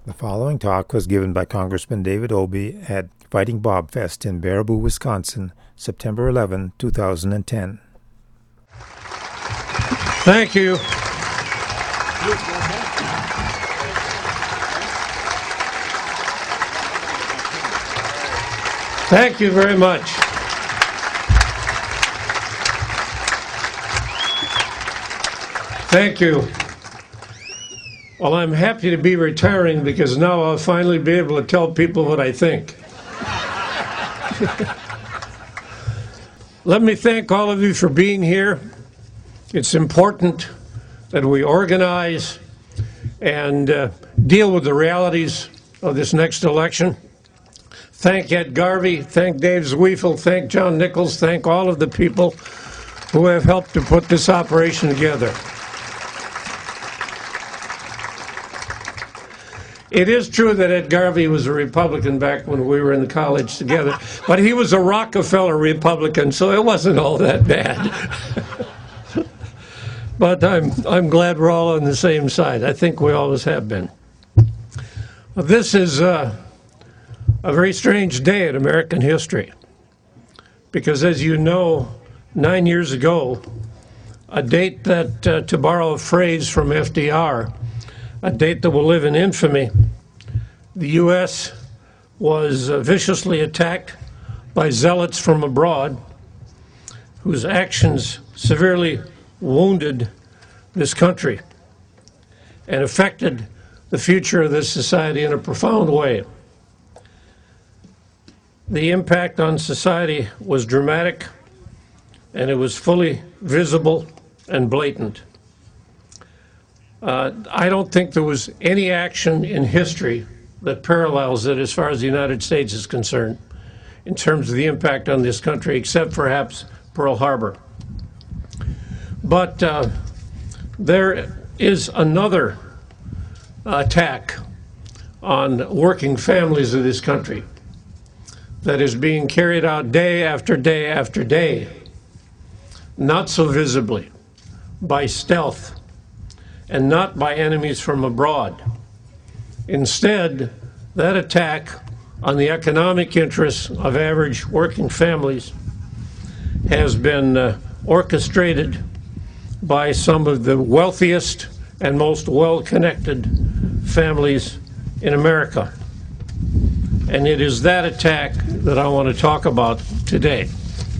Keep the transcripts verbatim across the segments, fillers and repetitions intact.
The following talk was given by Congressman David Obey at Fighting Bob Fest in Baraboo, Wisconsin, September eleventh, two thousand ten. Thank you. Thank you very much. Thank you. Well, I'm happy to be retiring because now I'll finally be able to tell people what I think. Let me thank all of you for being here. It's important that we organize and uh, deal with the realities of this next election. Thank Ed Garvey, thank Dave Zwiefel, thank John Nichols, thank all of the people who have helped to put this operation together. It is true that Ed Garvey was a Republican back when we were in college together, but he was a Rockefeller Republican, so it wasn't all that bad. But I'm, I'm glad we're all on the same side. I think we always have been. This is uh, a very strange day in American history, because as you know, nine years ago, a date that, uh, to borrow a phrase from F D R, a date that will live in infamy, the U S was uh, viciously attacked by zealots from abroad whose actions severely wounded this country and affected the future of this society in a profound way. The impact on society was dramatic, and it was fully visible and blatant. Uh, I don't think there was any action in history that parallels it as far as the United States is concerned in terms of the impact on this country, except perhaps Pearl Harbor. But uh, there is another attack on working families of this country that is being carried out day after day after day, not so visibly, by stealth, and not by enemies from abroad. Instead, that attack on the economic interests of average working families has been uh, orchestrated by some of the wealthiest and most well-connected families in America. And it is that attack that I want to talk about today.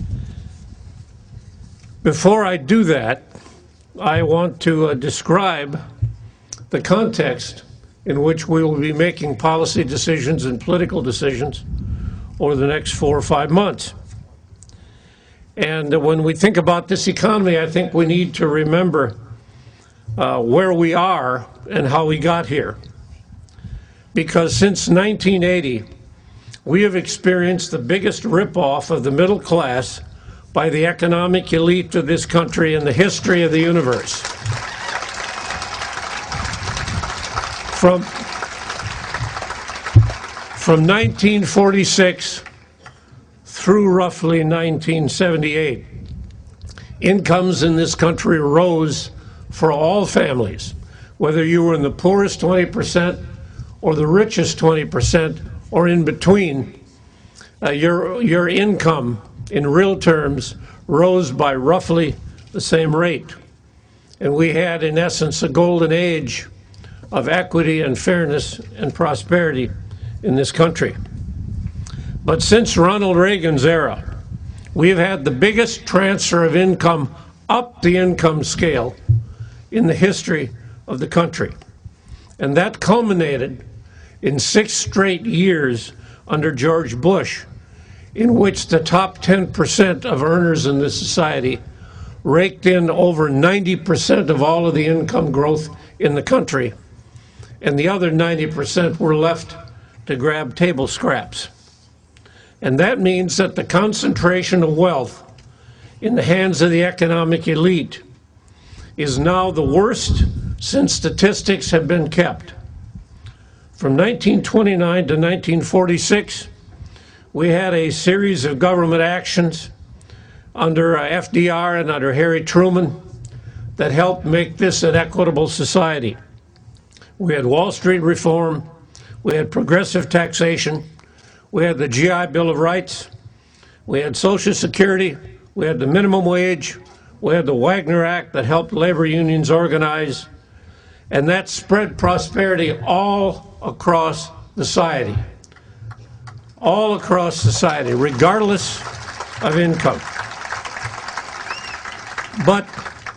Before I do that, I want to uh, describe the context in which we will be making policy decisions and political decisions over the next four or five months. And uh, when we think about this economy, I think we need to remember uh, where we are and how we got here. Because since nineteen eighty, we have experienced the biggest ripoff of the middle class by the economic elite of this country in the history of the universe. From, from nineteen forty-six through roughly nineteen seventy-eight, incomes in this country rose for all families, whether you were in the poorest twenty percent or the richest twenty percent or in between. Uh, your, your income in real terms rose by roughly the same rate. And we had, in essence, a golden age of equity and fairness and prosperity in this country. But since Ronald Reagan's era, we have had the biggest transfer of income up the income scale in the history of the country. And that culminated in six straight years under George Bush, in which the top ten percent of earners in this society raked in over ninety percent of all of the income growth in the country, and the other ninety percent were left to grab table scraps. And that means that the concentration of wealth in the hands of the economic elite is now the worst since statistics have been kept. From nineteen twenty-nine to nineteen forty-six, we had a series of government actions under uh, F D R and under Harry Truman that helped make this an equitable society. We had Wall Street reform, We had progressive taxation. We had the G I Bill of Rights. We had Social Security. We had the minimum wage. We had the Wagner Act that helped labor unions organize. And that spread prosperity all across society. All across society, regardless of income. But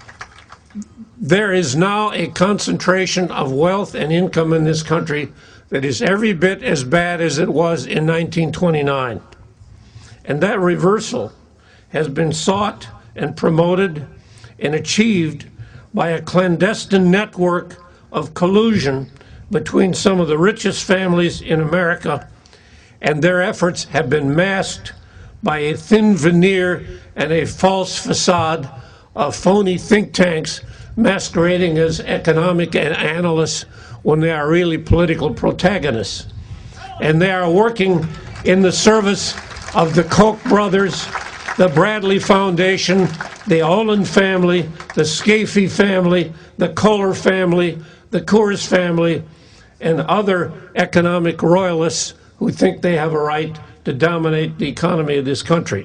there is now a concentration of wealth and income in this country that is every bit as bad as it was in nineteen twenty-nine. And that reversal has been sought and promoted and achieved by a clandestine network of collusion between some of the richest families in America, and their efforts have been masked by a thin veneer and a false facade of phony think tanks masquerading as economic analysts when they are really political protagonists. And they are working in the service of the Koch brothers, the Bradley Foundation, the Olin family, the Scafee family, the Kohler family, the Coors family, and other economic royalists who think they have a right to dominate the economy of this country.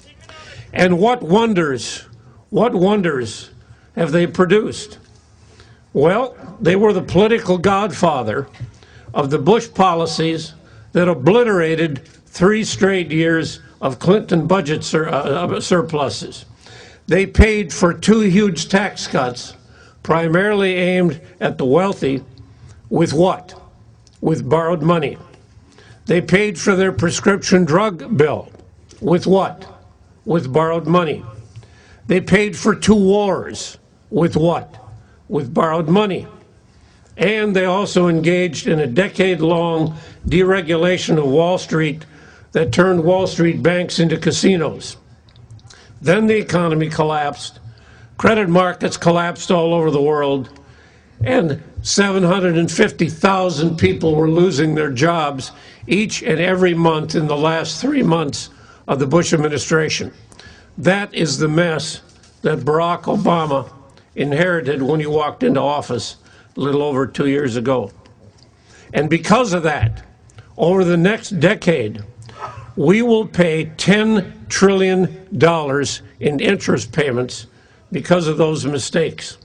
And what wonders, what wonders have they produced? Well, they were the political godfather of the Bush policies that obliterated three straight years of Clinton budget sur uh, surpluses. They paid for two huge tax cuts, primarily aimed at the wealthy, with what? With borrowed money. They paid for their prescription drug bill. With what? With borrowed money. They paid for two wars. With what? With borrowed money. And they also engaged in a decade-long deregulation of Wall Street that turned Wall Street banks into casinos. Then the economy collapsed. Credit markets collapsed all over the world. And seven hundred fifty thousand people were losing their jobs each and every month in the last three months of the Bush administration. That is the mess that Barack Obama inherited when he walked into office a little over two years ago. And because of that, over the next decade, we will pay ten trillion dollars in interest payments because of those mistakes.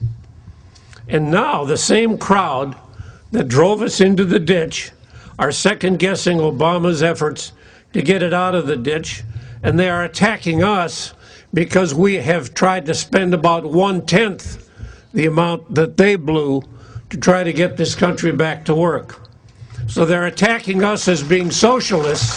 And now the same crowd that drove us into the ditch are second-guessing Obama's efforts to get it out of the ditch, and they are attacking us because we have tried to spend about one-tenth the amount that they blew to try to get this country back to work. So they're attacking us as being socialists.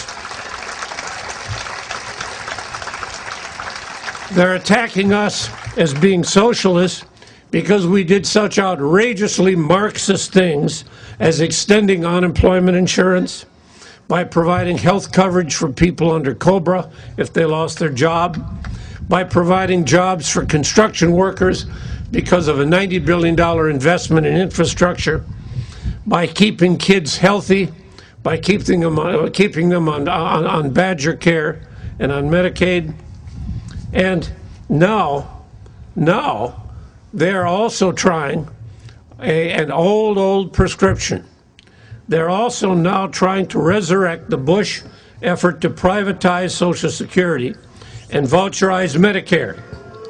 They're attacking us as being socialists because we did such outrageously Marxist things as extending unemployment insurance, by providing health coverage for people under COBRA if they lost their job, by providing jobs for construction workers because of a ninety billion dollar investment in infrastructure, by keeping kids healthy, by keeping them, uh, keeping them on, on, on Badger Care and on Medicaid. And now, now, they're also trying a, an old, old prescription. They're also now trying to resurrect the Bush effort to privatize Social Security and voucherize Medicare.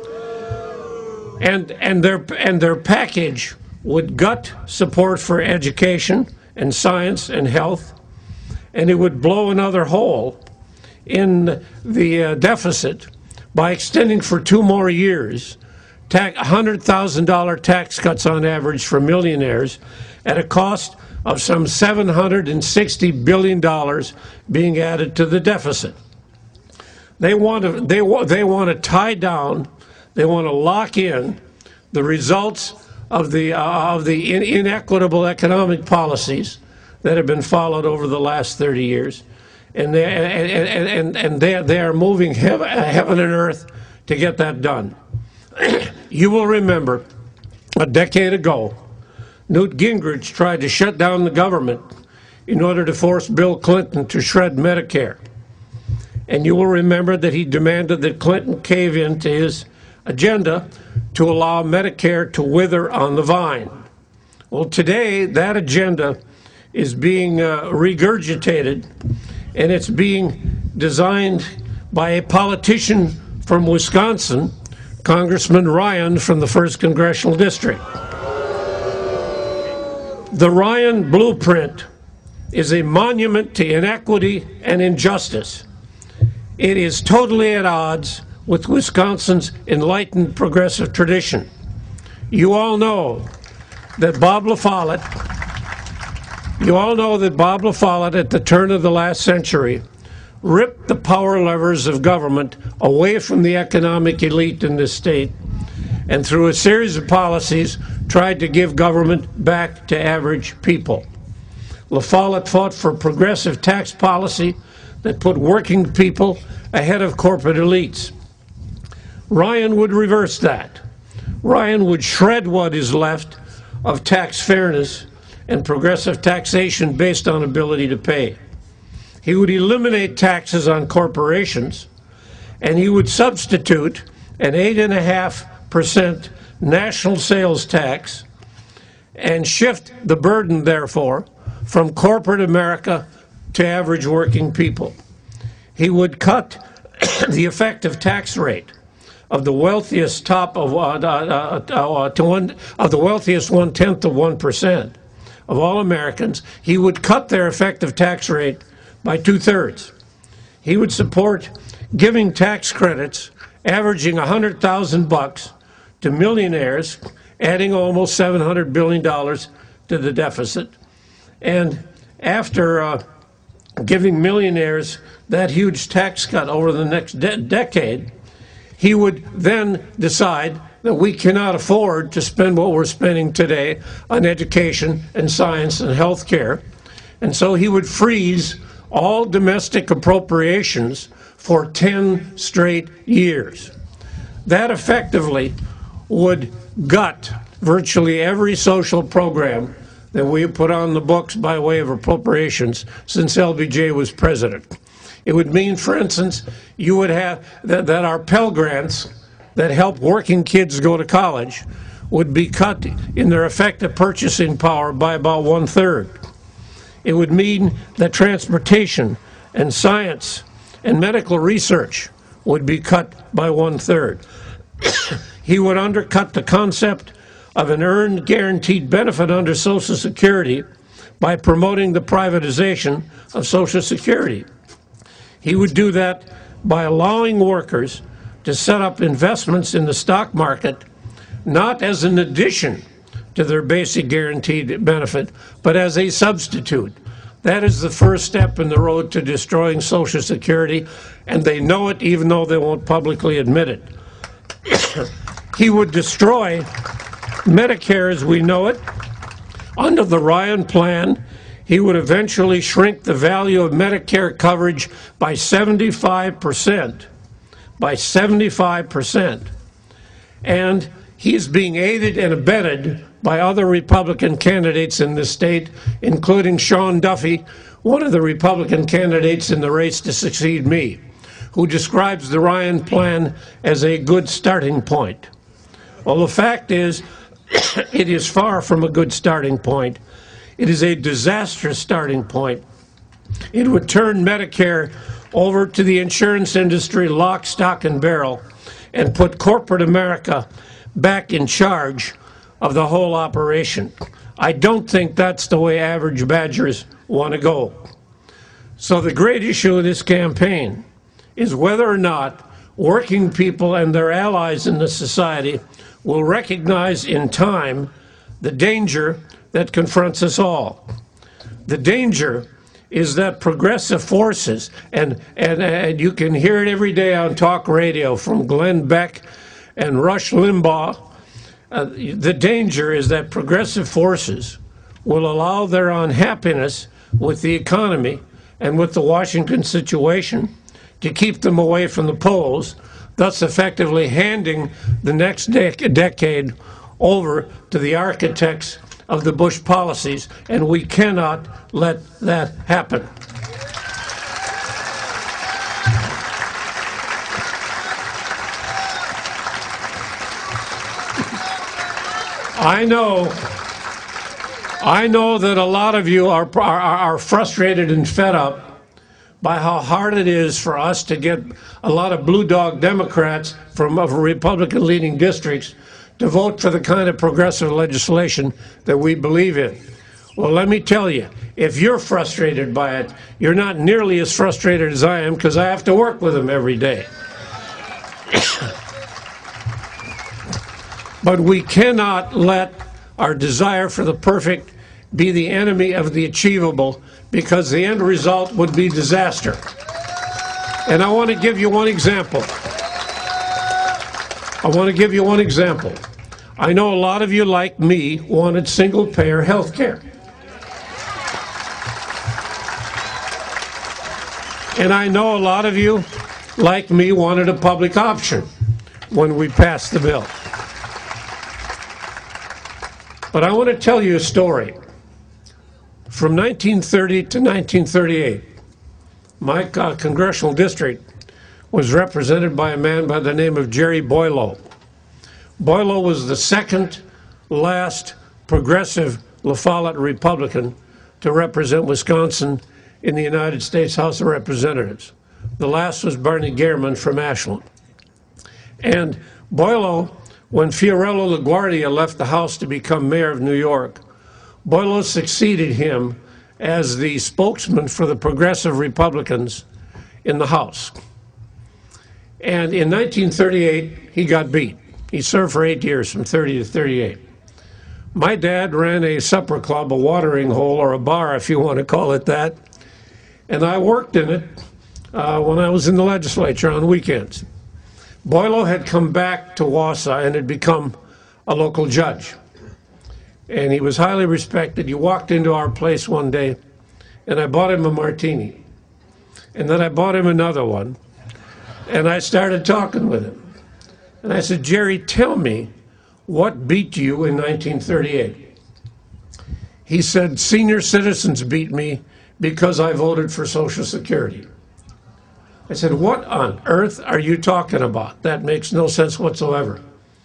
And, and, their, and their package would gut support for education and science and health, and it would blow another hole in the uh, deficit by extending for two more years one hundred thousand dollar tax cuts on average for millionaires at a cost of some seven hundred sixty billion dollars being added to the deficit. They want to, they, they want to tie down, they want to lock in the results of the, uh, of the in inequitable economic policies that have been followed over the last thirty years. And they, and, and, and, and they, they are moving heaven, heaven and earth to get that done. You will remember a decade ago, Newt Gingrich tried to shut down the government in order to force Bill Clinton to shred Medicare. And you will remember that he demanded that Clinton cave in to his agenda to allow Medicare to wither on the vine. Well, today, that agenda is being uh, regurgitated, and it's being designed by a politician from Wisconsin, Congressman Ryan from the first Congressional District. The Ryan Blueprint is a monument to inequity and injustice. It is totally at odds with Wisconsin's enlightened progressive tradition. You all know that Bob La Follette, you all know that Bob La Follette at the turn of the last century ripped the power levers of government away from the economic elite in this state, and through a series of policies tried to give government back to average people. La Follette fought for progressive tax policy that put working people ahead of corporate elites. Ryan would reverse that. Ryan would shred what is left of tax fairness and progressive taxation based on ability to pay. He would eliminate taxes on corporations, and he would substitute an eight point five percent national sales tax and shift the burden, therefore, from corporate America to average working people. He would cut the effective tax rate of the wealthiest top of uh, uh, uh, to one of the wealthiest one tenth of one percent of all Americans. He would cut their effective tax rate by two thirds. He would support giving tax credits averaging a hundred thousand bucks to millionaires, adding almost seven hundred billion dollars to the deficit. And after uh, giving millionaires that huge tax cut over the next de- decade, he would then decide that we cannot afford to spend what we're spending today on education and science and health care. And so he would freeze all domestic appropriations for ten straight years. That effectively would gut virtually every social program that we put on the books by way of appropriations since L B J was president. It would mean, for instance, you would have that, that our Pell Grants that help working kids go to college would be cut in their effective purchasing power by about one third. It would mean that transportation and science and medical research would be cut by one third. He would undercut the concept of an earned guaranteed benefit under Social Security by promoting the privatization of Social Security. He would do that by allowing workers to set up investments in the stock market, not as an addition to their basic guaranteed benefit, but as a substitute. That is the first step in the road to destroying Social Security, and they know it even though they won't publicly admit it. He would destroy Medicare as we know it. Under the Ryan plan, he would eventually shrink the value of Medicare coverage by seventy-five percent. By seventy-five percent. And he's being aided and abetted by other Republican candidates in this state, including Sean Duffy, one of the Republican candidates in the race to succeed me, who describes the Ryan plan as a good starting point. Well, the fact is, it is far from a good starting point. It is a disastrous starting point. It would turn Medicare over to the insurance industry lock, stock, and barrel, and put corporate America back in charge of the whole operation. I don't think that's the way average Badgers want to go. So the great issue of this campaign is whether or not working people and their allies in the society will recognize in time the danger that confronts us all. The danger is that progressive forces, and, and, and you can hear it every day on talk radio from Glenn Beck and Rush Limbaugh, uh, the danger is that progressive forces will allow their unhappiness with the economy and with the Washington situation to keep them away from the polls, thus effectively handing the next dec- decade over to the architects of the Bush policies, and we cannot let that happen. I know, I know that a lot of you are, are, are frustrated and fed up by how hard it is for us to get a lot of blue dog Democrats from of Republican leading districts to vote for the kind of progressive legislation that we believe in. Well, let me tell you, if you're frustrated by it, you're not nearly as frustrated as I am, because I have to work with them every day. But we cannot let our desire for the perfect be the enemy of the achievable, because the end result would be disaster. And I want to give you one example. I want to give you one example. I know a lot of you, like me, wanted single-payer health care. And I know a lot of you, like me, wanted a public option when we passed the bill. But I want to tell you a story. From nineteen thirty to nineteen thirty-eight, my uh, congressional district was represented by a man by the name of Jerry Boileau. Boileau was the second last progressive La Follette Republican to represent Wisconsin in the United States House of Representatives. The last was Barney Gehrman from Ashland. And Boileau, when Fiorello LaGuardia left the House to become mayor of New York, Boileau succeeded him as the spokesman for the progressive Republicans in the House. And in nineteen thirty-eight, he got beat. He served for eight years, from thirty to thirty-eight. My dad ran a supper club, a watering hole, or a bar, if you want to call it that, and I worked in it uh, when I was in the legislature on weekends. Boileau had come back to Wausau and had become a local judge. And he was highly respected. He walked into our place one day, and I bought him a martini. And then I bought him another one, and I started talking with him. And I said, Jerry, tell me, what beat you in nineteen thirty-eight? He said, senior citizens beat me because I voted for Social Security. I said, what on earth are you talking about? That makes no sense whatsoever.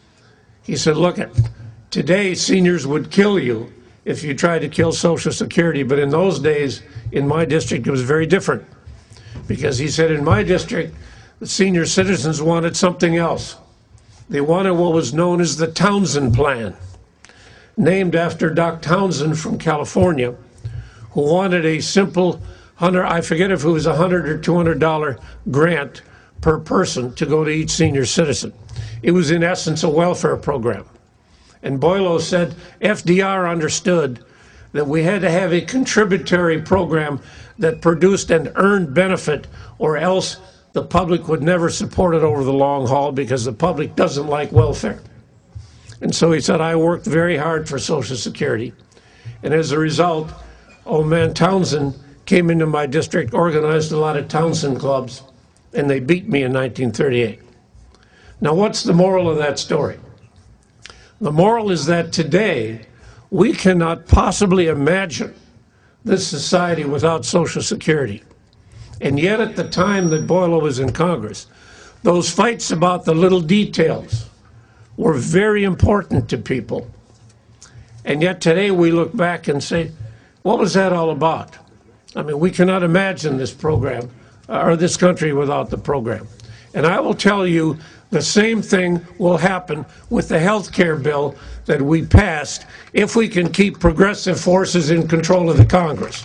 He said, look, it, today seniors would kill you if you tried to kill Social Security, but in those days, in my district, it was very different. Because he said, in my district, the senior citizens wanted something else. They wanted what was known as the Townsend Plan, named after Doc Townsend from California, who wanted a simple hundred, I forget if it was a hundred or two hundred dollar grant per person to go to each senior citizen. It was in essence a welfare program. And Boileau said F D R understood that we had to have a contributory program that produced an earned benefit, or else the public would never support it over the long haul, because the public doesn't like welfare. And so he said, I worked very hard for Social Security. And as a result, old man Townsend came into my district, organized a lot of Townsend clubs, and they beat me in nineteen thirty-eight. Now, what's the moral of that story? The moral is that today, we cannot possibly imagine this society without Social Security. And yet, at the time that Boileau was in Congress, those fights about the little details were very important to people. And yet today we look back and say, what was that all about? I mean, we cannot imagine this program, or this country, without the program. And I will tell you, the same thing will happen with the health care bill that we passed, if we can keep progressive forces in control of the Congress.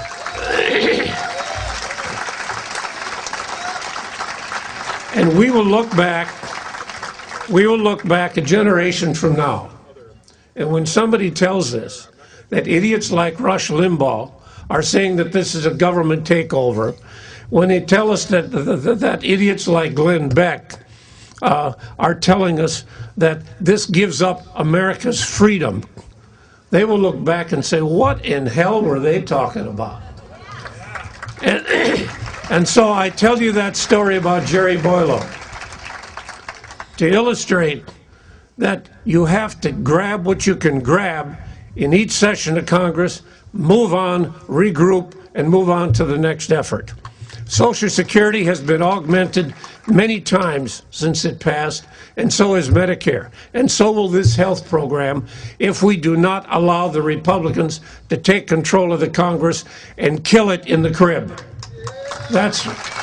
And we will look back, we will look back a generation from now. And when somebody tells us that idiots like Rush Limbaugh are saying that this is a government takeover, when they tell us that, that, that idiots like Glenn Beck uh, are telling us that this gives up America's freedom, they will look back and say, what in hell were they talking about? And, and so I tell you that story about Jerry Boileau to illustrate that you have to grab what you can grab in each session of Congress, move on, regroup, and move on to the next effort. Social Security has been augmented many times since it passed, and so has Medicare. And so will this health program if we do not allow the Republicans to take control of the Congress and kill it in the crib. That's...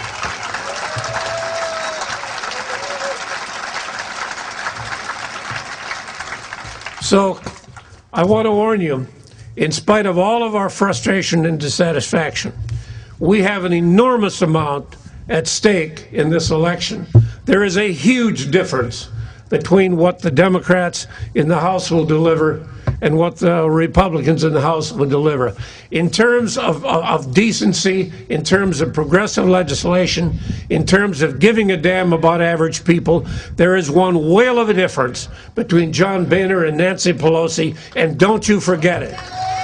So I want to warn you, in spite of all of our frustration and dissatisfaction, we have an enormous amount at stake in this election. There is a huge difference between what the Democrats in the House will deliver and what the Republicans in the House will deliver. In terms of, of, of decency, in terms of progressive legislation, in terms of giving a damn about average people, there is one whale of a difference between John Boehner and Nancy Pelosi, and don't you forget it.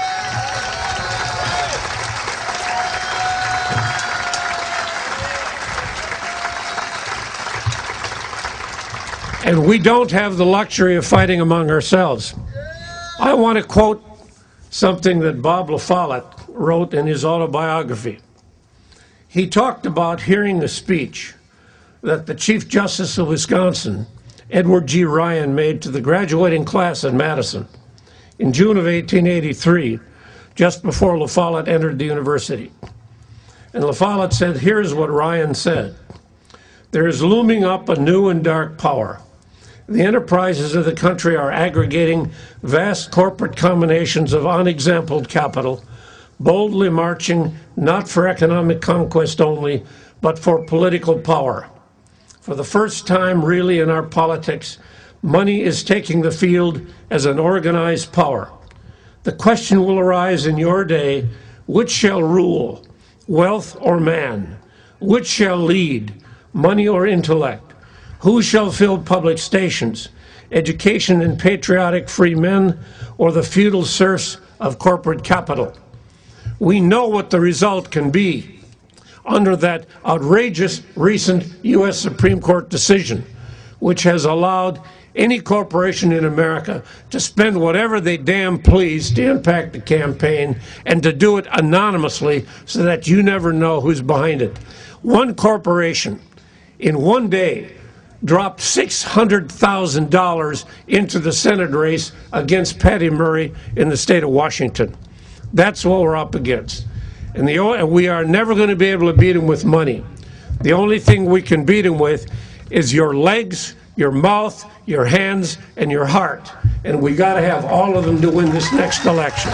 And we don't have the luxury of fighting among ourselves. I want to quote something that Bob La Follette wrote in his autobiography. He talked about hearing a speech that the Chief Justice of Wisconsin, Edward G. Ryan, made to the graduating class at Madison in June of eighteen eighty-three, just before La Follette entered the university. And La Follette said, here's what Ryan said: "There is looming up a new and dark power. The enterprises of the country are aggregating vast corporate combinations of unexampled capital, boldly marching not for economic conquest only, but for political power. For the first time really in our politics, money is taking the field as an organized power. The question will arise in your day, which shall rule, wealth or man? Which shall lead, money or intellect? Who shall fill public stations, education and patriotic free men, or the feudal serfs of corporate capital? We know what the result can be under that outrageous recent U S Supreme Court decision, which has allowed any corporation in America to spend whatever they damn please to impact the campaign, and to do it anonymously so that you never know who's behind it. One corporation in one day dropped six hundred thousand dollars into the Senate race against Patty Murray in the state of Washington. That's what we're up against. And the, we are never going to be able to beat him with money. The only thing we can beat him with is your legs, your mouth, your hands, and your heart. And we got to have all of them to win this next election.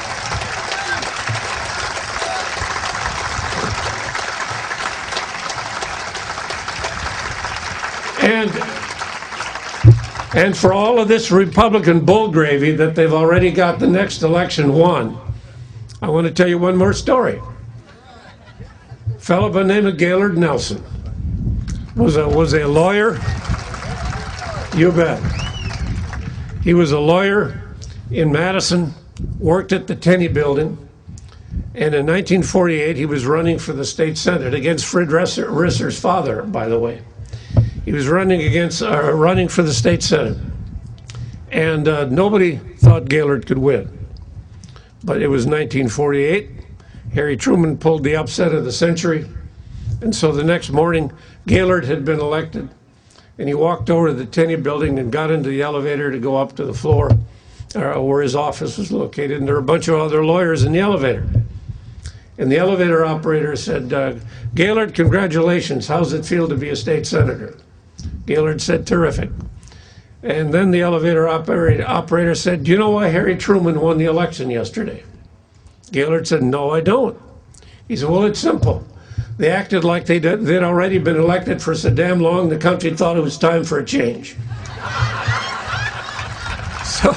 And, and for all of this Republican bull gravy that they've already got the next election won, I want to tell you one more story. A fellow by the name of Gaylord Nelson was a, was a lawyer. You bet. He was a lawyer in Madison, worked at the Tenney Building, and in nineteen forty-eight he was running for the state senate against Fred Risser, Risser's father, by the way. He was running against, uh, running for the state senate, and uh, nobody thought Gaylord could win. But it was nineteen forty-eight. Harry Truman pulled the upset of the century, and so the next morning, Gaylord had been elected, and he walked over to the Tenney Building and got into the elevator to go up to the floor uh, where his office was located, and there were a bunch of other lawyers in the elevator. And the elevator operator said, uh, "Gaylord, congratulations. How's it feel to be a state senator?" Gaylord said, "Terrific." And then the elevator operator, operator said, "Do you know why Harry Truman won the election yesterday?" Gaylord said, "No, I don't." He said, "Well, it's simple. They acted like they'd, they'd already been elected for so damn long, the country thought it was time for a change." So,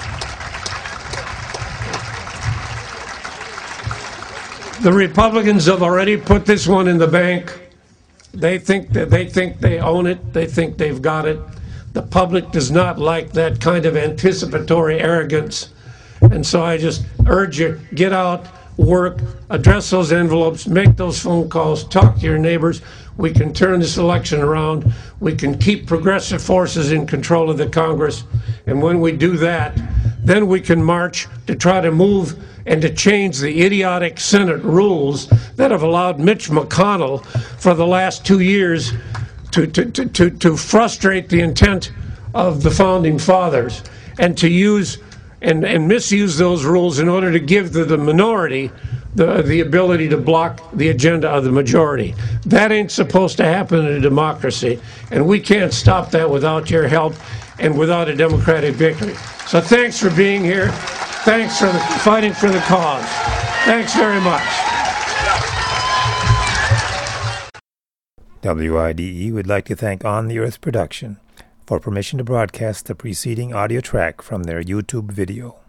the Republicans have already put this one in the bank. They think that they think they own it. They think they've got it. The public does not like that kind of anticipatory arrogance. And so I just urge you, get out, work, address those envelopes, make those phone calls, talk to your neighbors. We can turn this election around. We can keep progressive forces in control of the Congress. And when we do that, then we can march to try to move and to change the idiotic Senate rules that have allowed Mitch McConnell for the last two years to, to, to, to, to frustrate the intent of the Founding Fathers and to use and, and misuse those rules in order to give to the minority the, the ability to block the agenda of the majority. That ain't supposed to happen in a democracy, and we can't stop that without your help and without a Democratic victory. So thanks for being here. Thanks for the, fighting for the cause. Thanks very much. W I D E would like to thank On the Earth Production for permission to broadcast the preceding audio track from their YouTube video.